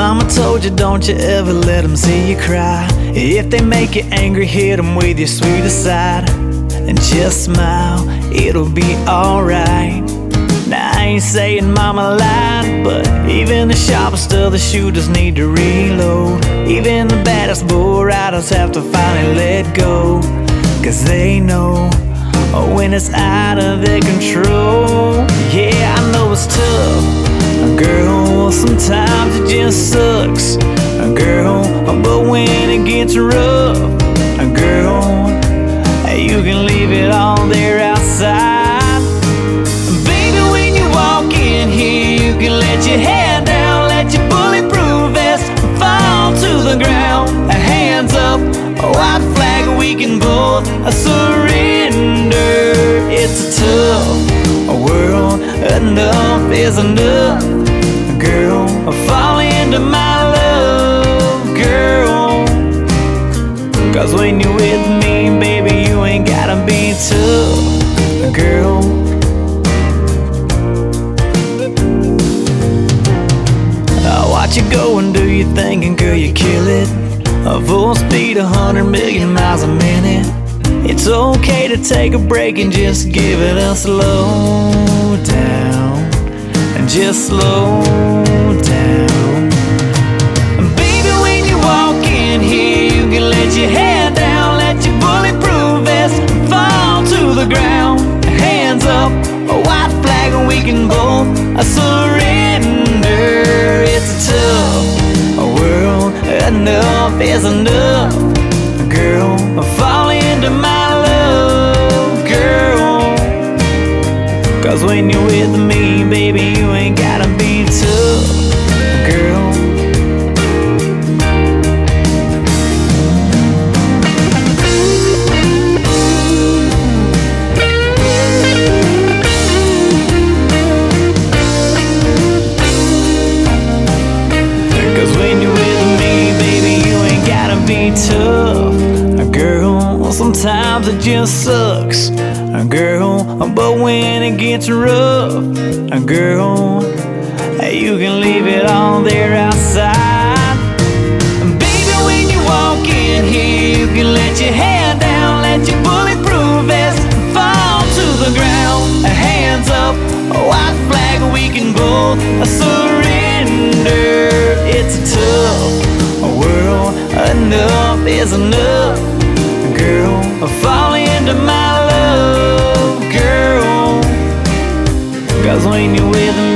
Mama told you don't you ever let them see you cry. If they make you angry, hit them with your sweetest side, and just smile, it'll be alright. Now I ain't saying mama lied, but even the sharpest of the shooters need to reload. Even the baddest bull riders have to finally let go, 'cause they know when it's out of their control. Yeah, I know it's tough, girl, sometimes it just sucks, girl, but when it gets rough, girl, you can leave it all there outside. Baby, when you walk in here, you can let your hair down, let your bulletproof vest fall to the ground. Hands up, a white flag, we can both surrender. It's a tough world, enough is enough, girl, fall into my love, girl. 'Cause when you're with me, baby, you ain't gotta be tough, girl. Watch you go and do your thing, and girl, you kill it. Full speed, 100 million miles a minute. It's okay to take a break and just give it a slow down, and just slow down. Baby, when you walk in here, you can let your hair down, let your bulletproof vest fall to the ground. Hands up, a white flag, and we can both surrender. It's a tough world, enough is enough, girl, fall into my love, girl. 'Cause when you're with me, baby, you ain't gotta be tough, girl. 'Cause when you're with me, baby, you ain't gotta be tough, girl. Sometimes it just sucks, girl, but when it gets rough, girl, you can leave it all there outside. Baby, when you walk in here, you can let your hair down, let your bulletproof vest fall to the ground. Hands up, a white flag, we can both surrender. It's a tough world, enough is enough, girl, fall into my love, girl. 'Cause when you're with me,